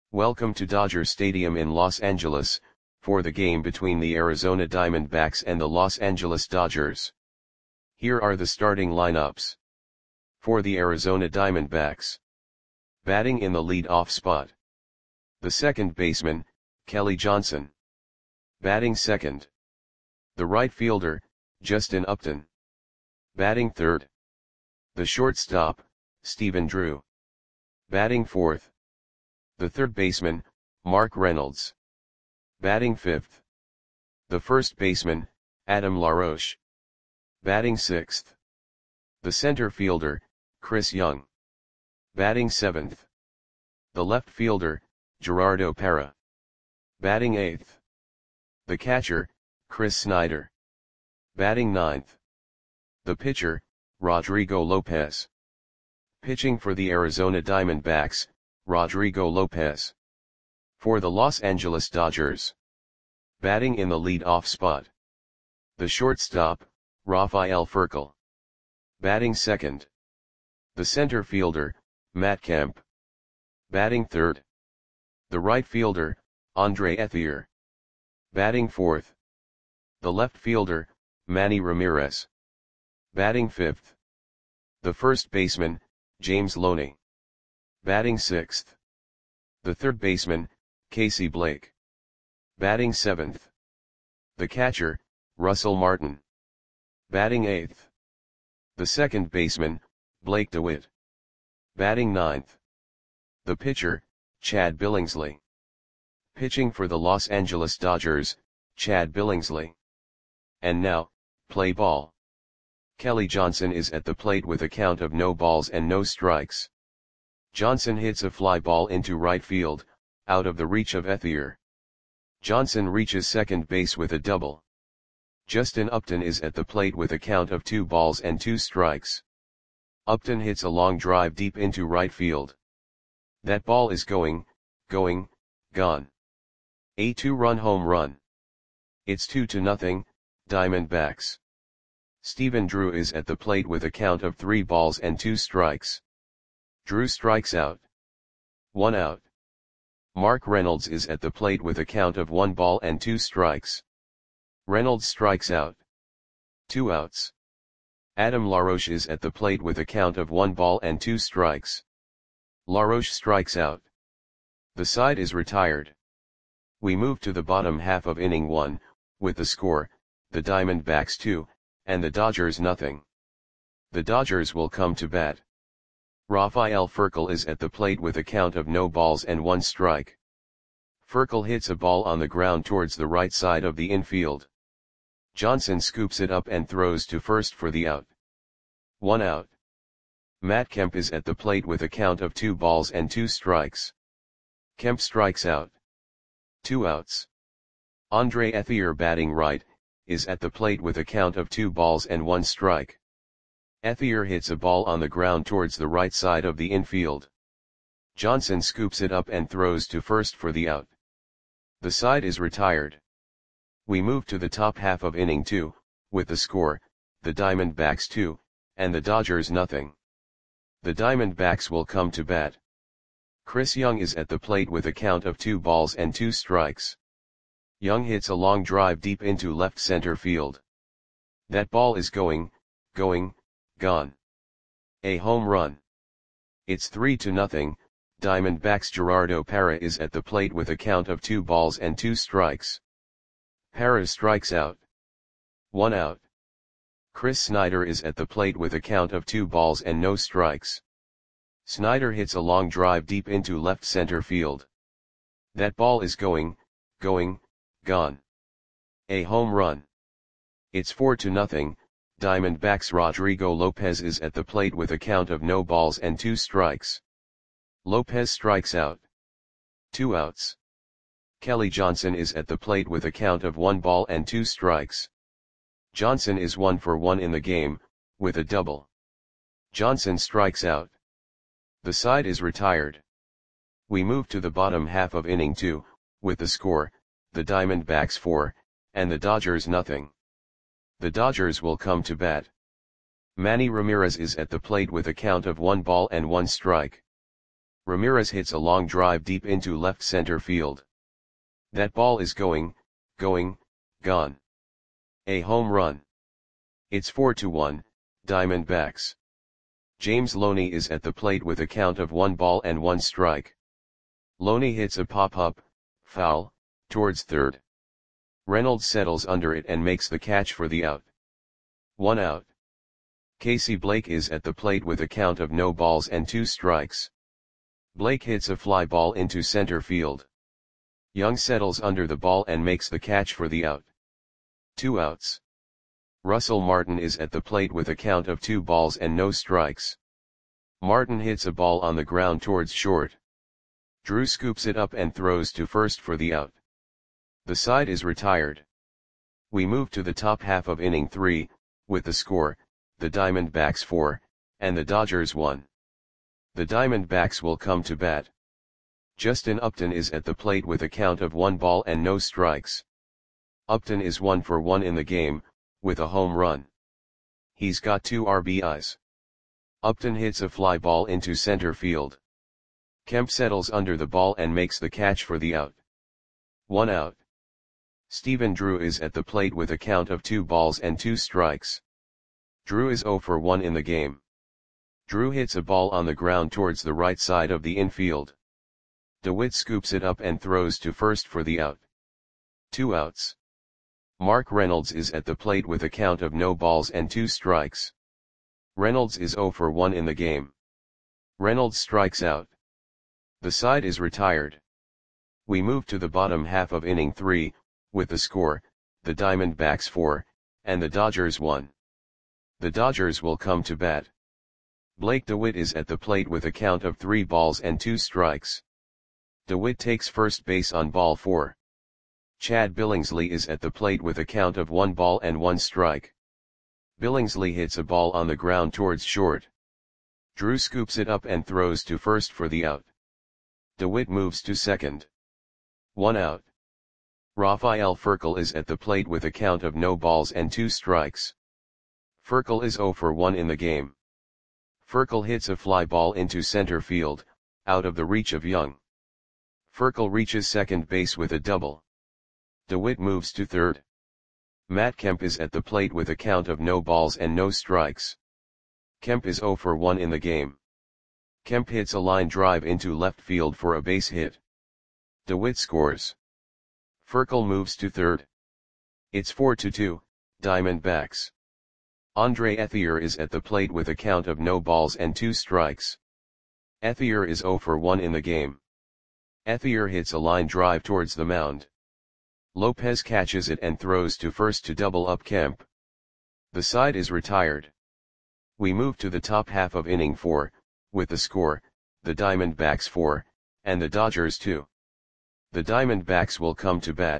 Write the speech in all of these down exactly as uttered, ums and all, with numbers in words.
Welcome to Dodger Stadium in Los Angeles, for the game between the Arizona Diamondbacks and the Los Angeles Dodgers. Here are the starting lineups. For the Arizona Diamondbacks. Batting in the lead-off spot. The second baseman, Kelly Johnson. Batting second. The right fielder, Justin Upton. Batting third. The shortstop, Stephen Drew. Batting fourth. The third baseman, Mark Reynolds. Batting fifth. The first baseman, Adam LaRoche. Batting sixth. The center fielder, Chris Young. Batting seventh. The left fielder, Gerardo Parra. Batting eighth. The catcher, Chris Snyder. Batting ninth. The pitcher, Rodrigo Lopez. Pitching for the Arizona Diamondbacks, Rodrigo Lopez. For the Los Angeles Dodgers. Batting in the lead-off spot. The shortstop, Rafael Furcal. Batting second. The center fielder, Matt Kemp. Batting third. The right fielder, Andre Ethier. Batting fourth. The left fielder, Manny Ramirez. Batting fifth. The first baseman, James Loney. Batting sixth. The third baseman, Casey Blake. Batting seventh. The catcher, Russell Martin. Batting eighth. The second baseman, Blake DeWitt. Batting ninth. The pitcher, Chad Billingsley. Pitching for the Los Angeles Dodgers, Chad Billingsley. And now, play ball. Kelly Johnson is at the plate with a count of no balls and no strikes. Johnson hits a fly ball into right field, out of the reach of Ethier. Johnson reaches second base with a double. Justin Upton is at the plate with a count of two balls and two strikes. Upton hits a long drive deep into right field. That ball is going, going, gone. A two-run home run. It's two to nothing, Diamondbacks. Stephen Drew is at the plate with a count of three balls and two strikes. Drew strikes out. One out. Mark Reynolds is at the plate with a count of one ball and two strikes. Reynolds strikes out. Two outs. Adam LaRoche is at the plate with a count of one ball and two strikes. LaRoche strikes out. The side is retired. We move to the bottom half of inning one, with the score, the Diamondbacks two, and the Dodgers nothing. The Dodgers will come to bat. Rafael Furcal is at the plate with a count of no balls and one strike. Furcal hits a ball on the ground towards the right side of the infield. Johnson scoops it up and throws to first for the out. One out. Matt Kemp is at the plate with a count of two balls and two strikes. Kemp strikes out. Two outs. Andre Ethier, batting right, is at the plate with a count of two balls and one strike. Ethier hits a ball on the ground towards the right side of the infield. Johnson scoops it up and throws to first for the out. The side is retired. We move to the top half of inning two, with the score, the Diamondbacks two, and the Dodgers nothing. The Diamondbacks will come to bat. Chris Young is at the plate with a count of two balls and two strikes. Young hits a long drive deep into left center field. That ball is going, going, gone. A home run. It's three to nothing, Diamondbacks. Gerardo Parra is at the plate with a count of two balls and two strikes. Parra strikes out. One out. Chris Snyder is at the plate with a count of two balls and no strikes. Snyder hits a long drive deep into left center field. That ball is going, going, gone. A home run. It's four to nothing, Diamondbacks. Rodrigo Lopez is at the plate with a count of no balls and two strikes. Lopez strikes out. Two outs. Kelly Johnson is at the plate with a count of one ball and two strikes. Johnson is one for one in the game, with a double. Johnson strikes out. The side is retired. We move to the bottom half of inning two, with the score, the Diamondbacks four, and the Dodgers nothing. The Dodgers will come to bat. Manny Ramirez is at the plate with a count of one ball and one strike. Ramirez hits a long drive deep into left center field. That ball is going, going, gone. A home run. It's four to one, Diamondbacks. James Loney is at the plate with a count of one ball and one strike. Loney hits a pop-up, foul, towards third. Reynolds settles under it and makes the catch for the out. One out. Casey Blake is at the plate with a count of no balls and two strikes. Blake hits a fly ball into center field. Young settles under the ball and makes the catch for the out. Two outs. Russell Martin is at the plate with a count of two balls and no strikes. Martin hits a ball on the ground towards short. Drew scoops it up and throws to first for the out. The side is retired. We move to the top half of inning three, with the score, the Diamondbacks four, and the Dodgers one. The Diamondbacks will come to bat. Justin Upton is at the plate with a count of one ball and no strikes. Upton is one for one in the game, with a home run. He's got two R B Is. Upton hits a fly ball into center field. Kemp settles under the ball and makes the catch for the out. One out. Stephen Drew is at the plate with a count of two balls and two strikes. Drew is zero for one in the game. Drew hits a ball on the ground towards the right side of the infield. DeWitt scoops it up and throws to first for the out. Two outs. Mark Reynolds is at the plate with a count of no balls and two strikes. Reynolds is zero for one in the game. Reynolds strikes out. The side is retired. We move to the bottom half of inning three, with the score, the Diamondbacks four, and the Dodgers one. The Dodgers will come to bat. Blake DeWitt is at the plate with a count of three balls and two strikes. DeWitt takes first base on ball four. Chad Billingsley is at the plate with a count of one ball and one strike. Billingsley hits a ball on the ground towards short. Drew scoops it up and throws to first for the out. DeWitt moves to second. One out. Rafael Furcal is at the plate with a count of no balls and two strikes. Furcal is zero for one in the game. Furcal hits a fly ball into center field, out of the reach of Young. Furcal reaches second base with a double. DeWitt moves to third. Matt Kemp is at the plate with a count of no balls and no strikes. Kemp is zero for one in the game. Kemp hits a line drive into left field for a base hit. DeWitt scores. Furcal moves to third. It's four to two, Diamondbacks. Andre Ethier is at the plate with a count of no balls and two strikes. Ethier is zero for one in the game. Ethier hits a line drive towards the mound. Lopez catches it and throws to first to double up Kemp. The side is retired. We move to the top half of inning four, with the score, the Diamondbacks four, and the Dodgers two. The Diamondbacks will come to bat.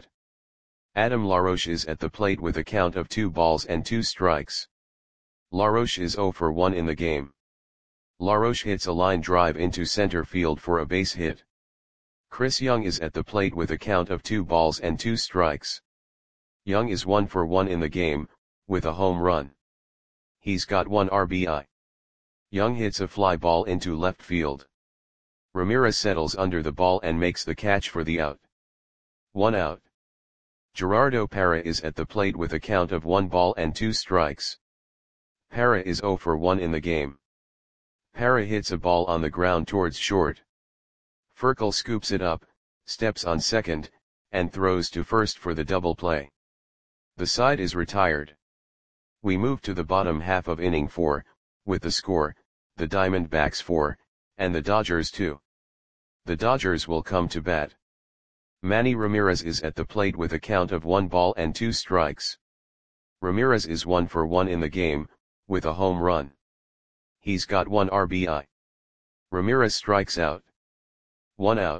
Adam LaRoche is at the plate with a count of two balls and two strikes. LaRoche is zero for one in the game. LaRoche hits a line drive into center field for a base hit. Chris Young is at the plate with a count of two balls and two strikes. Young is one for one in the game, with a home run. He's got one R B I. Young hits a fly ball into left field. Ramirez settles under the ball and makes the catch for the out. One out. Gerardo Parra is at the plate with a count of one ball and two strikes. Parra is zero for one in the game. Parra hits a ball on the ground towards short. Furcal scoops it up, steps on second, and throws to first for the double play. The side is retired. We move to the bottom half of inning four, with the score, the Diamondbacks four, and the Dodgers two. The Dodgers will come to bat. Manny Ramirez is at the plate with a count of one ball and two strikes. Ramirez is one for one in the game, with a home run. He's got one R B I. Ramirez strikes out. One out.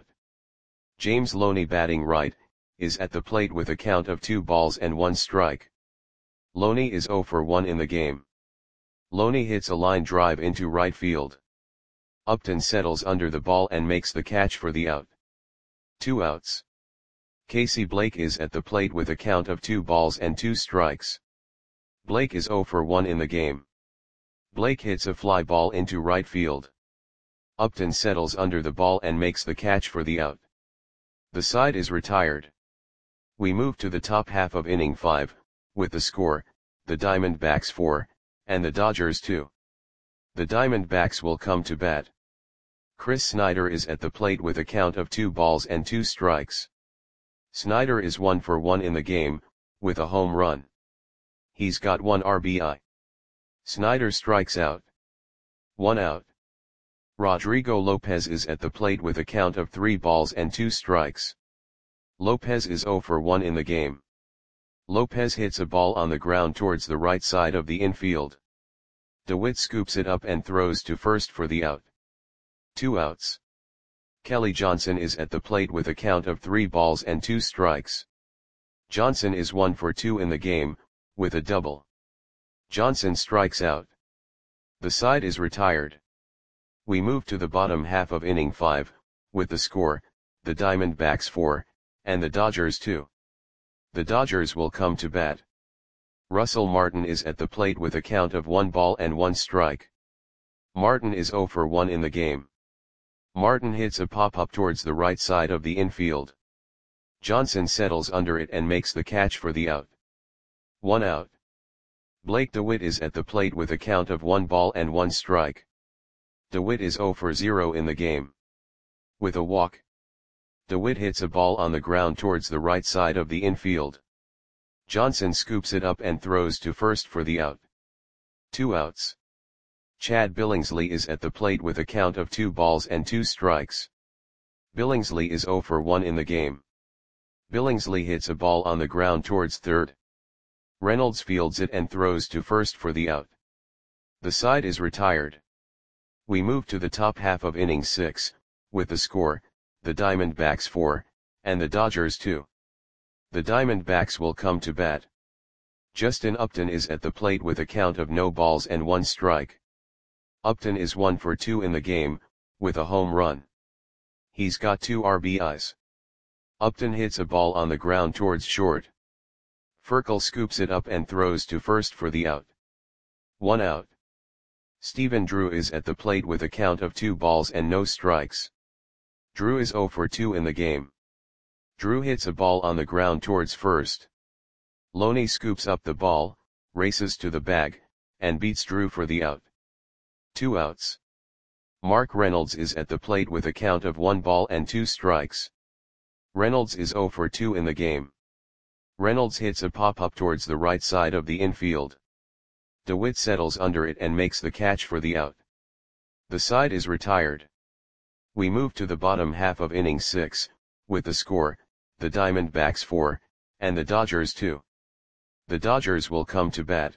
James Loney, batting right, is at the plate with a count of two balls and one strike. Loney is zero for one in the game. Loney hits a line drive into right field. Upton settles under the ball and makes the catch for the out. Two outs. Casey Blake is at the plate with a count of two balls and two strikes. Blake is zero for one in the game. Blake hits a fly ball into right field. Upton settles under the ball and makes the catch for the out. The side is retired. We move to the top half of inning five, with the score, the Diamondbacks four, and the Dodgers two. The Diamondbacks will come to bat. Chris Snyder is at the plate with a count of two balls and two strikes. Snyder is one for one in the game, with a home run. He's got one R B I. Snyder strikes out. One out. Rodrigo Lopez is at the plate with a count of three balls and two strikes. Lopez is zero for one in the game. Lopez hits a ball on the ground towards the right side of the infield. DeWitt scoops it up and throws to first for the out. Two outs. Kelly Johnson is at the plate with a count of three balls and two strikes. Johnson is one for two in the game, with a double. Johnson strikes out. The side is retired. We move to the bottom half of inning five, with the score, the Diamondbacks four, and the Dodgers two. The Dodgers will come to bat. Russell Martin is at the plate with a count of one ball and one strike. Martin is zero for one in the game. Martin hits a pop-up towards the right side of the infield. Johnson settles under it and makes the catch for the out. One out. Blake DeWitt is at the plate with a count of one ball and one strike. DeWitt is zero for zero in the game. With a walk. DeWitt hits a ball on the ground towards the right side of the infield. Johnson scoops it up and throws to first for the out. Two outs. Chad Billingsley is at the plate with a count of two balls and two strikes. Billingsley is zero for one in the game. Billingsley hits a ball on the ground towards third. Reynolds fields it and throws to first for the out. The side is retired. We move to the top half of inning six, with the score, the Diamondbacks four, and the Dodgers two. The Diamondbacks will come to bat. Justin Upton is at the plate with a count of no balls and one strike. Upton is one for two in the game, with a home run. He's got two R B Is. Upton hits a ball on the ground towards short. Furkel scoops it up and throws to first for the out. One out. Stephen Drew is at the plate with a count of two balls and no strikes. Drew is zero for two in the game. Drew hits a ball on the ground towards first. Loney scoops up the ball, races to the bag, and beats Drew for the out. Two outs. Mark Reynolds is at the plate with a count of one ball and two strikes. Reynolds is zero for two in the game. Reynolds hits a pop-up towards the right side of the infield. DeWitt settles under it and makes the catch for the out. The side is retired. We move to the bottom half of inning six, with the score, the Diamondbacks four, and the Dodgers two. The Dodgers will come to bat.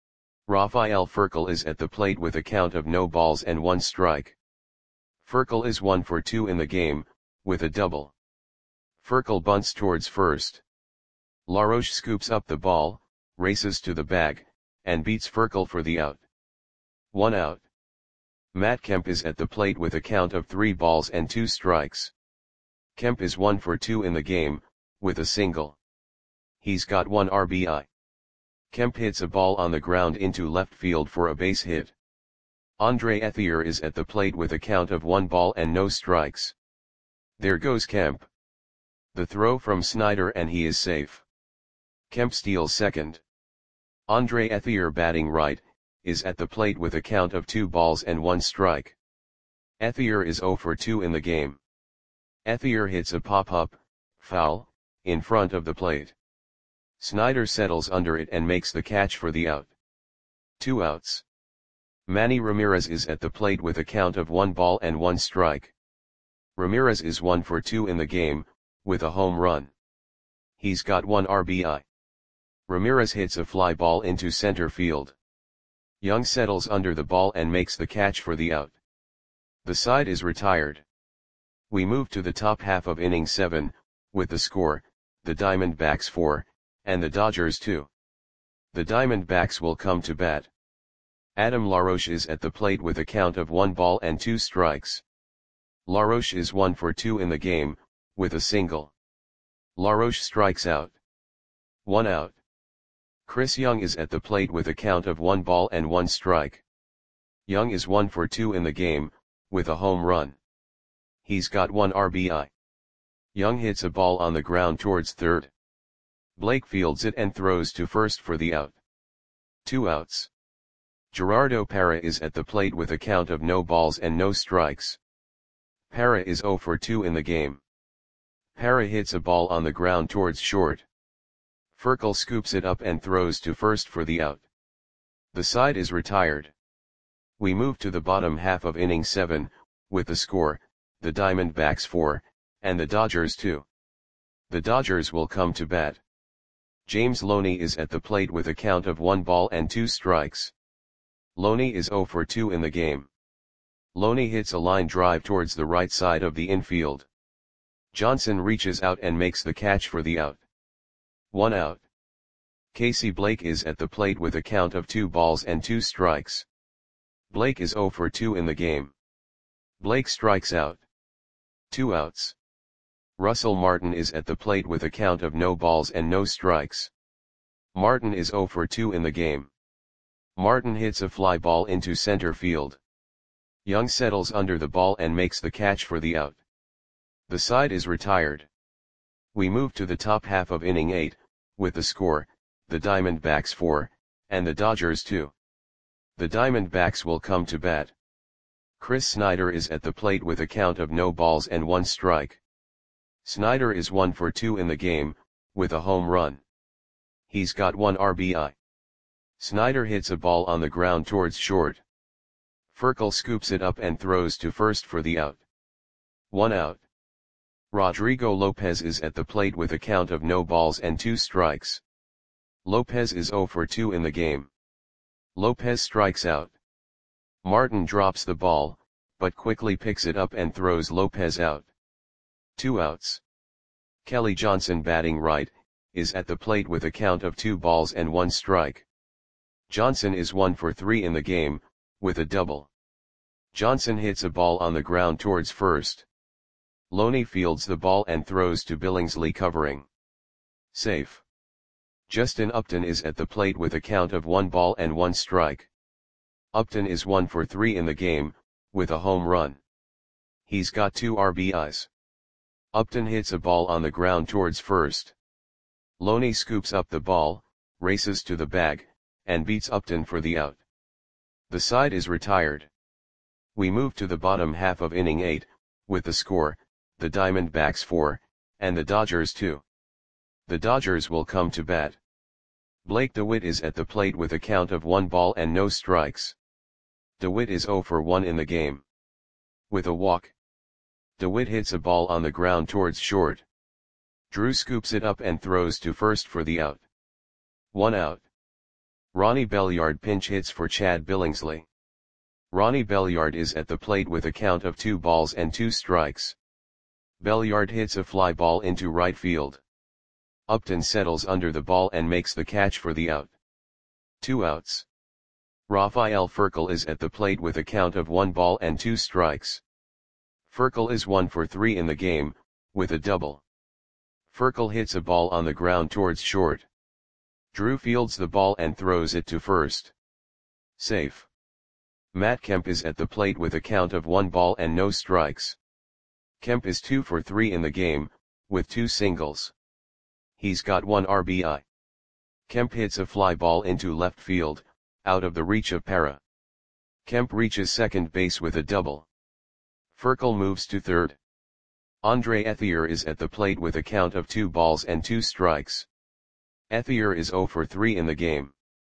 Rafael Furkel is at the plate with a count of no balls and one strike. Furkel is one for two in the game, with a double. Furkel bunts towards first. LaRoche scoops up the ball, races to the bag, and beats Furkel for the out. One out. Matt Kemp is at the plate with a count of three balls and two strikes. Kemp is one for two in the game, with a single. He's got one R B I. Kemp hits a ball on the ground into left field for a base hit. Andre Ethier is at the plate with a count of one ball and no strikes. There goes Kemp. The throw from Snyder and he is safe. Kemp steals second. Andre Ethier, batting right, is at the plate with a count of two balls and one strike. Ethier is zero for two in the game. Ethier hits a pop-up, foul, in front of the plate. Snyder settles under it and makes the catch for the out. Two outs. Manny Ramirez is at the plate with a count of one ball and one strike. Ramirez is one for two in the game, with a home run. He's got one R B I. Ramirez hits a fly ball into center field. Young settles under the ball and makes the catch for the out. The side is retired. We move to the top half of inning seven, with the score, the Diamondbacks four, and the Dodgers two. The Diamondbacks will come to bat. Adam LaRoche is at the plate with a count of one ball and two strikes. LaRoche is one for two in the game, with a single. LaRoche strikes out. One out. Chris Young is at the plate with a count of one ball and one strike. Young is one for two in the game, with a home run. He's got one R B I. Young hits a ball on the ground towards third. Blake fields it and throws to first for the out. Two outs. Gerardo Parra is at the plate with a count of no balls and no strikes. Parra is zero for two in the game. Parra hits a ball on the ground towards short. Furcal scoops it up and throws to first for the out. The side is retired. We move to the bottom half of inning seven, with the score, the Diamondbacks four, and the Dodgers two. The Dodgers will come to bat. James Loney is at the plate with a count of one ball and two strikes. Loney is zero for two in the game. Loney hits a line drive towards the right side of the infield. Johnson reaches out and makes the catch for the out. One out. Casey Blake is at the plate with a count of two balls and two strikes. Blake is zero for two in the game. Blake strikes out. Two outs. Russell Martin is at the plate with a count of no balls and no strikes. Martin is zero for two in the game. Martin hits a fly ball into center field. Young settles under the ball and makes the catch for the out. The side is retired. We move to the top half of inning eight, with the score, the Diamondbacks four, and the Dodgers two. The Diamondbacks will come to bat. Chris Snyder is at the plate with a count of no balls and one strike. Snyder is one for two in the game, with a home run. He's got one R B I. Snyder hits a ball on the ground towards short. Furcal scoops it up and throws to first for the out. One out. Rodrigo Lopez is at the plate with a count of no balls and two strikes. Lopez is zero for two in the game. Lopez strikes out. Martin drops the ball, but quickly picks it up and throws Lopez out. Two outs. Kelly Johnson, batting right, is at the plate with a count of two balls and one strike. Johnson is one for three in the game, with a double. Johnson hits a ball on the ground towards first. Loney fields the ball and throws to Billingsley, covering. Safe. Justin Upton is at the plate with a count of one ball and one strike. Upton is one for three in the game, with a home run. He's got two R B Is. Upton hits a ball on the ground towards first. Loney scoops up the ball, races to the bag, and beats Upton for the out. The side is retired. We move to the bottom half of inning eight, with the score, the Diamondbacks four, and the Dodgers two. The Dodgers will come to bat. Blake DeWitt is at the plate with a count of one ball and no strikes. DeWitt is zero for one in the game. With a walk. DeWitt hits a ball on the ground towards short. Drew scoops it up and throws to first for the out. One out. Ronnie Belliard pinch hits for Chad Billingsley. Ronnie Belliard is at the plate with a count of two balls and two strikes. Belliard hits a fly ball into right field. Upton settles under the ball and makes the catch for the out. Two outs. Rafael Furcal is at the plate with a count of one ball and two strikes. Furcal is one for three in the game, with a double. Furcal hits a ball on the ground towards short. Drew fields the ball and throws it to first. Safe. Matt Kemp is at the plate with a count of one ball and no strikes. Kemp is two for three in the game, with two singles. He's got one R B I. Kemp hits a fly ball into left field, out of the reach of Parra. Kemp reaches second base with a double. Furcal moves to third. Andre Ethier is at the plate with a count of two balls and two strikes. Ethier is zero for three in the game.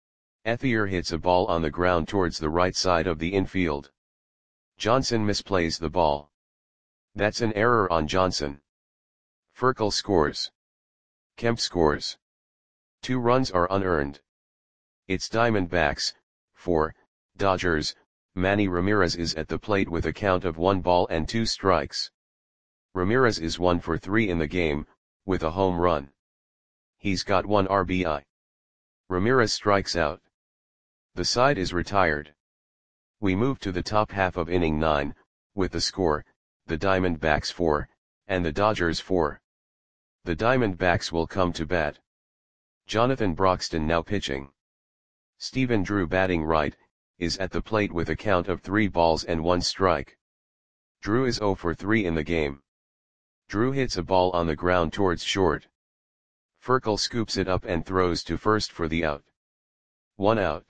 Ethier hits a ball on the ground towards the right side of the infield. Johnson misplays the ball. That's an error on Johnson. Furcal scores. Kemp scores. Two runs are unearned. It's Diamondbacks, four, Dodgers. Manny Ramirez is at the plate with a count of one ball and two strikes. Ramirez is one for three in the game, with a home run. He's got one R B I. Ramirez strikes out. The side is retired. We move to the top half of inning nine, with the score, the Diamondbacks four, and the Dodgers four. The Diamondbacks will come to bat. Jonathan Broxton now pitching. Stephen Drew, batting right, is at the plate with a count of three balls and one strike. Drew is zero for three in the game. Drew hits a ball on the ground towards short. Furkel scoops it up and throws to first for the out. One out.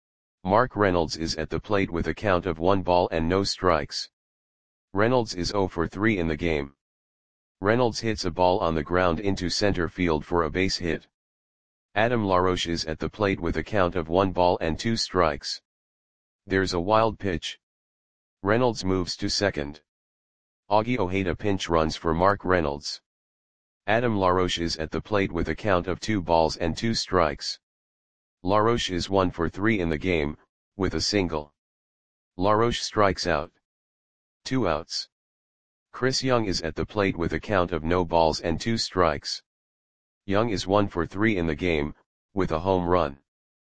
Mark Reynolds is at the plate with a count of one ball and no strikes. Reynolds is zero for three in the game. Reynolds hits a ball on the ground into center field for a base hit. Adam LaRoche is at the plate with a count of one ball and two strikes. There's a wild pitch. Reynolds moves to second. Augie Ojeda pinch runs for Mark Reynolds. Adam LaRoche is at the plate with a count of two balls and two strikes. LaRoche is one for three in the game, with a single. LaRoche strikes out. Two outs. Chris Young is at the plate with a count of no balls and two strikes. Young is one for three in the game, with a home run.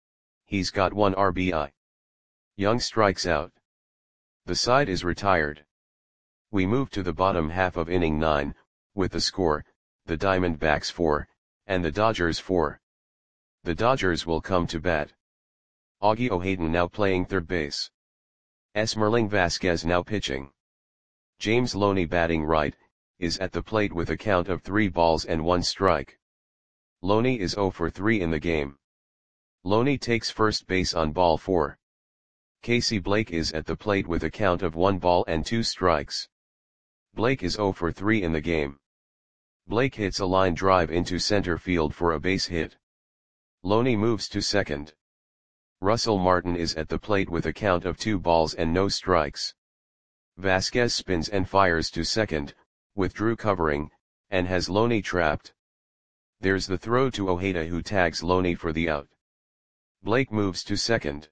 He's got one R B I. Young strikes out. The side is retired. We move to the bottom half of inning nine, with the score, the Diamondbacks four, and the Dodgers four. The Dodgers will come to bat. Augie Ojeda now playing third base. Esmerling Vasquez now pitching. James Loney batting right, is at the plate with a count of three balls and one strike. Loney is zero for three in the game. Loney takes first base on ball four. Casey Blake is at the plate with a count of one ball and two strikes. Blake is zero for three in the game. Blake hits a line drive into center field for a base hit. Loney moves to second. Russell Martin is at the plate with a count of two balls and no strikes. Vasquez spins and fires to second, with Drew covering, and has Loney trapped. There's the throw to Ojeda, who tags Loney for the out. Blake moves to second.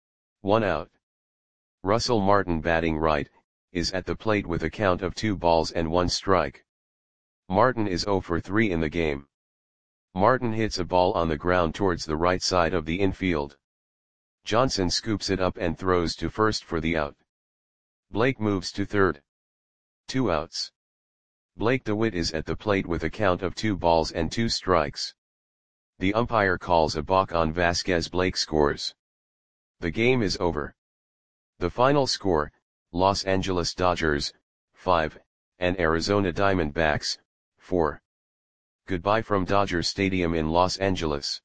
One out. Russell Martin batting right, is at the plate with a count of two balls and one strike. Martin is zero for three in the game. Martin hits a ball on the ground towards the right side of the infield. Johnson scoops it up and throws to first for the out. Blake moves to third. Two outs. Blake DeWitt is at the plate with a count of two balls and two strikes. The umpire calls a balk on Vasquez. Blake scores. The game is over. The final score, Los Angeles Dodgers, five, and Arizona Diamondbacks, four. Goodbye from Dodger Stadium in Los Angeles.